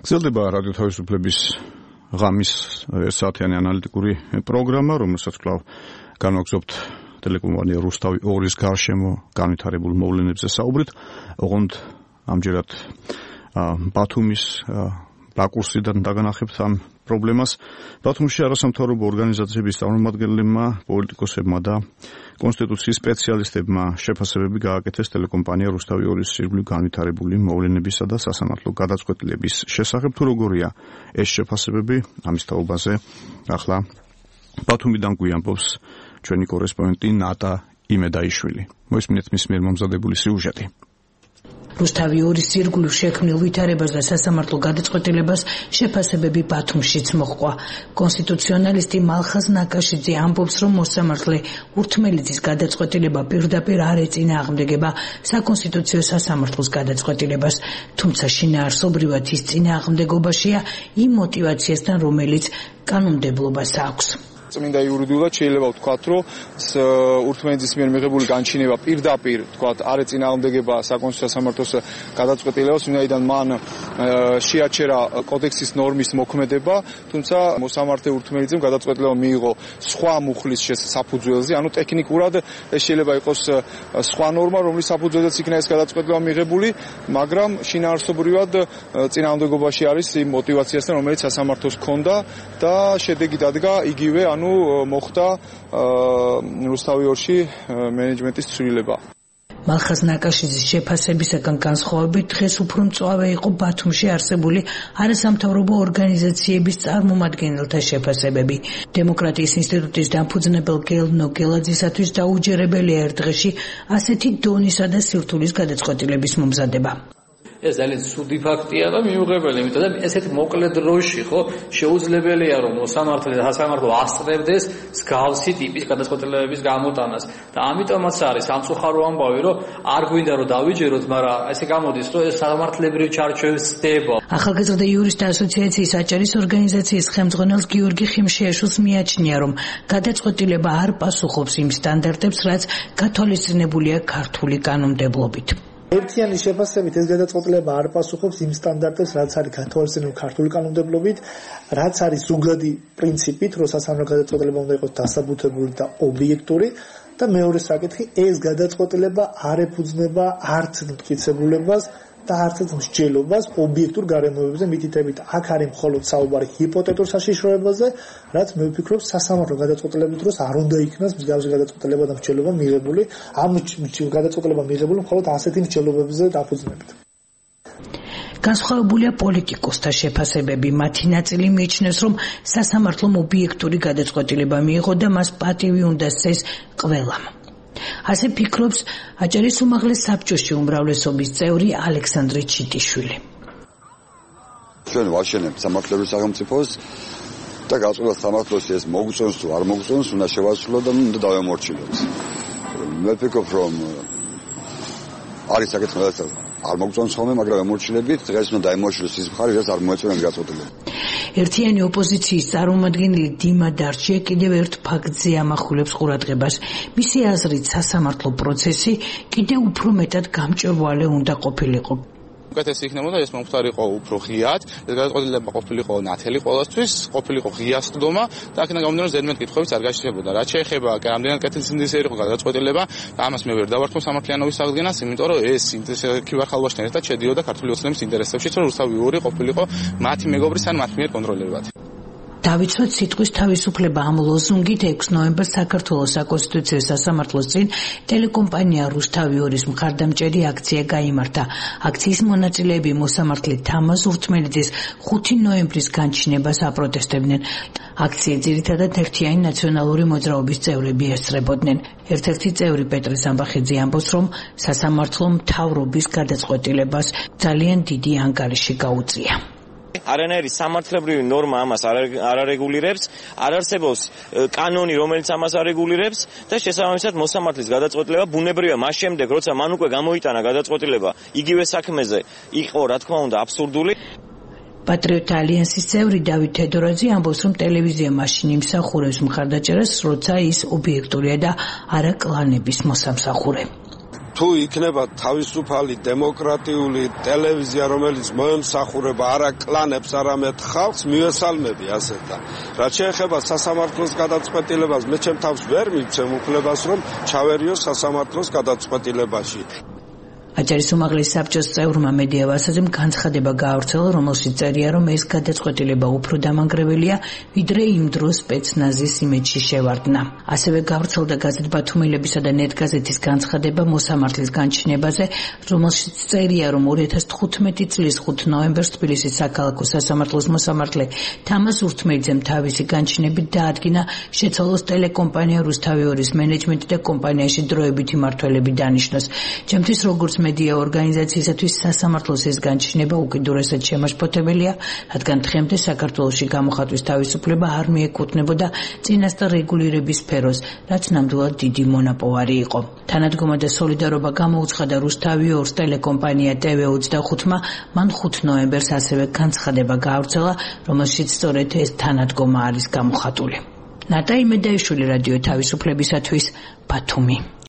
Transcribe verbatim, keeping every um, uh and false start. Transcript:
გრძელდება რადიო თავისუფლების ღამის საათიანი ანალიტიკური პროგრამა, რომელსაც კვლავ განვაგრძობთ ტელეკომპანია რუსთავი ორის გარშემო განვითარებულ მოვლენებზე საუბრით. ოღონდ ამჯერად ბათუმის ბაკურსიდან დაგანახებთ ამ პრობლემას. ბათუმში არასამთავრობო ორგანიზაციების წარმომადგენლებმა, პოლიტიკოსებმა და კონსტიტუციის სპეციალისტებმა შეფასებები გააკეთეს ტელეკომპანია რუსთავი ორის ირგვლივ განვითარებული მოვლენებისა და სასამართლო გადაწყვეტილების შესახებ. თუ როგორია ეს შეფასებები, ამის თაობაზე ახლა ბათუმიდან გვიამბობს ჩვენი კორესპონდენტი ნატა იმედაიშვილი. მოისმინეთ მის მიერ მომზადებული სიუჟეტი. რუსთავი ორის ირგვლივ შექმნილ ვითარებას და სასამართლო გადაწყვეტილებას შეფასებები ბათუმშიც მოჰყვა. კონსტიტუციონალისტი მალხაზ ნაკაშიძე ამბობს, რომ მოსამართლე ურთმელიძის გადაწყვეტილება პირდაპირ არ ეწინააღმდეგება საკონსტიტუციო სასამართლოს გადაწყვეტილებას, თუმცა შინაარსობრივად ის წინააღმდეგობაშია იმ მოტივაციასთან, რომელიც კანონმდებლობას აქვს. წმინდა იურიდიულად შეიძლება ვთქვათ, რომ ურთმელიძის მიერ მიღებული განჩინება პირდაპირ ვთქვათ, არ ეწინააღმდეგება საკონსტიტუციო სასამართლოს გადაწყვეტილებას, ვინაიდან მან შეაჩერა კოდექსის ნორმის მოქმედება, თუმცა მოსამართლე ურთმელიძემ გადაწყვეტილება მიიღო სხვა მუხლის საფუძველზე, ანუ ტექნიკურად ეს შეიძლება იყოს სხვა ნორმა, რომლის საფუძველზეც იქნა ეს გადაწყვეტილება მიღებული, მაგრამ შინაარსობრივად წინააღმდეგობაში არის იმ მოტივაციასთან, რომელიც სასამართლოს ჰქონდა და შედეგი დადგა იგივე, ანუ მოხდა რუსთავი ორში მენეჯმენტის ცვლილება. მალხაზ ნაკაშიძის შეფასებისაგან განსხვავებით, დღეს უფრო მწვავე იყო ბათუმში არსებული არასამთავრობო ორგანიზაციების წარმომადგენელთა შეფასებები. დემოკრატიის ინსტიტუტის დამფუძნებელ გელნო გელაძისათვის დაუჯერებელია ერთ დღეში ასეთი დონისა და სირთულის გადაწყვეტილების მომზადება. ეს ძალიან ცუდი ფაქტია და მიუღებელი, იმიტომ რომ ესეთ მოკლე დროში ხო შეუძლებელია რომ მოსამართლე და სასამართლო ასწრებდეს მსგავსი ტიპის გადაწყვეტილებების გამოტანას და ამიტომაც არის სამწუხარო ამბავი, რომ არ გვინდა რომ დავიჯეროთ, მაგრამ ესე გამოდის, რომ ეს სამართლებრივ ჩარჩოებს ხდება. ახალგაზრდა იურისტთა ასოციაციის აჭარის ორგანიზაციის ხელმძღვანელს გიორგი ხიმშიაშვილს მიაჩნია, რომ გადაწყვეტილება არ პასუხობს იმ სტანდარტებს, რაც გათვალისწინებულია ქართული კანონმდებლობით. ერთიანი შეფასებით ეს გადაწყვეტილება არ პასუხობს იმ სტანდარტებს, რაც არის გათვალისწინებული ქართული კანონმდებლობით, რაც არის ზოგადი პრინციპით, რომ სასამართლო გადაწყვეტილება უნდა იყოს დასაბუთებული და ობიექტური და მეორე საკითხი, ეს გადაწყვეტილება არ ეფუძნება არც მტკიცებულებას და არც მსჯელობას ობიექტურ გარემოებებზე მითითებით. აქ არის მხოლოდ საუბარი ჰიპოთეტურ საშიშროებაზე, რაც მე ვფიქრობ სასამართლო გადაწყვეტილების დროს არ უნდა იქნას მსგავსი გადაწყვეტილება და მსჯელობა მიღებული, ამ გადაწყვეტილება მიღებული მხოლოდ ასეთი მსჯელობებზე დაფუძნებით. განსხვავებულია პოლიტიკოსთა შეფასებები. მათი ნაწილი მიიჩნევს, რომ სასამართლომ ობიექტური გადაწყვეტილება მიიღო და მას პატივი უნდა სცეს ყველამ. ასე ფიქრობს აჭარის უმაღლეს საბჭოში უმრავლესობის წევრი ალექსანდრე ჩიტიშვილი. ჩვენ ვაშენებთ სამართლებრივ სახელმწიფოს და გაწყვეტილებას სამართლოს ეს მოგწონს თუ არ მოგწონს, უნდა შევასრულოთ და უნდა დავემორჩილოთ. მე ვფიქრობ, რომ არის საკითხი, რომელსაც არ მოგწონს ხოლმე, მაგრამ ემორჩილებით, დღეს უნდა დაემორჩილოს ის მხარე, რაც არ მოეწონა გაწყვეტილება. ერთიანი ოპოზიციის წარმომადგენელი დიმა დარჩია კიდევ ერთ ფაქტზე ამახვილებს ყურადღებას. მისი აზრით, სასამართლო პროცესი კიდევ უფრო მეტად გამჭვირვალე უნდა ყოფილიყო. უკეთესი იქნებოდა ეს მომხდარიყო უფრო ღიად, ეს გადაწყვეტილება ყოფილიყო ნათელი ყოველთვის, ყოფილიყო ღია სხდომა და აქედან გამომდინარე ზედმეტ კითხვებიც არ გაჩნდებოდა. რაც შეეხება რამდენად კეთილსინდისე იყო გადაწყვეტილება, ამას მე ვერ დავართმევ სამართლიანობის აღდგენას, იმიტომ რომ ეს ქივარხალბაშთან ერთად შედიოდა ქართული ოცნების ინტერესებში, რომ რუსთავი ორი ყოფილიყო მათი მეგობრის ან მათ მიერ კონტროლირებადი. დავიცვათ სიტყვის თავისუფლება ამ ლოზუნგით ექვსი ნოემბერს საქართველოს საკონსტიტუციო სასამართლოს წინ ტელეკომპანია რუსთავი ორის მხარდამჭერი აქცია გაიმართა. აქციის მონაწილეები მოსამართლე თამაზ ურთმელიძის ხუთი ნოემბრის განჩინებას აპროტესტებდნენ. აქცია ძირითადად ერთიანი ნაციონალური მოძრაობის წევრები ესწრებოდნენ. ერთ-ერთი წევრი პეტრე სამბახიძე ამბობს, რომ სასამართლომ მთავრობის გადაწყვეტილებას ძალიან დიდი ანგარიში გაუწია. არანაირი სამართლებრივი ნორმა ამას არ არეგულირებს, არ არსებობს კანონი, რომელიც ამას არეგულირებს და შესაბამისად მოსამართლის გადაწყვეტილება ბუნებრივია მას შემდეგ, როცა მან უკვე გამოიტანა გადაწყვეტილება იგივე საქმეზე, იყო რა თქმა უნდა აბსურდული. პატრიოტთა ალიანსის წევრი დავით თედორაძე ამბობს, რომ ტელევიზია მაშინ იმსახურებს მხარდაჭერას, როცა ის ობიექტურია და არა კლანების მოსამსახურე. თუ იქნება თავისუფალი დემოკრატიული ტელევიზია, რომელიც მოემსახურება არა კლანებს, არამედ ხალხს, მივესალმები ასეთა. რაც შეეხება სასამართლოს გადაწყვეტილებას, მე ჩემ თავს ვერ მივცემ უფლებას, რომ ჩავერიო სასამართლოს გადაწყვეტილებაში. აჭარის უმაღლესი საბჭოს წევრმა მედია ვასაძემ განცხადება გაავრცელა, რომელშიც წერია, რომ ეს გადაწყვეტილება უფრო დამანგრეველია, ვიდრე იმ დროს სპეცნაზის იმედში შევარდნა. ასევე გაავრცელდა გაზეთ ბათუმელებისა და ნეტგაზეთის განცხადება მოსამართლის განჩინებაზე, რომელშიც წერია, რომ ორი ათას თხუთმეტი წლის ხუთ ნოემბერს თბილისის საქალაქო სასამართლოს მოსამართლე თამაზ ურთმელიძემ თავისი განჩინებით დაადგინა შეცვალოს ტელეკომპანია რუსთავი ორის მენეჯმენტი და კომპანიაში დროებითი მმართველები დანიშნოს. ჩემთვის როგორც მედია ორგანიზაციისათვის სასამართლოს ეს განჩინება უკიდურესად შემაშფოთებელია, რადგან დღემდე საქართველოში გამოხატვის თავისუფლება არ მიეკუთვნებოდა წინასწარ რეგულირების სფეროს, რაც ნამდვილად დიდი მონაპოვარი იყო. თანადგომა და სოლიდარობა გამოუცხადა რუსთავი ორს ტელეკომპანია ტე ვე ოცდახუთმა, მან ხუთ ნოემბერს ასევე განცხადება გაავრცელა, რომელშიც სწორედ ეს თანადგომა არის გამოხატული. ნატა იმედაიშვილი, რადიო თავისუფლებისათვის, ბათუმი.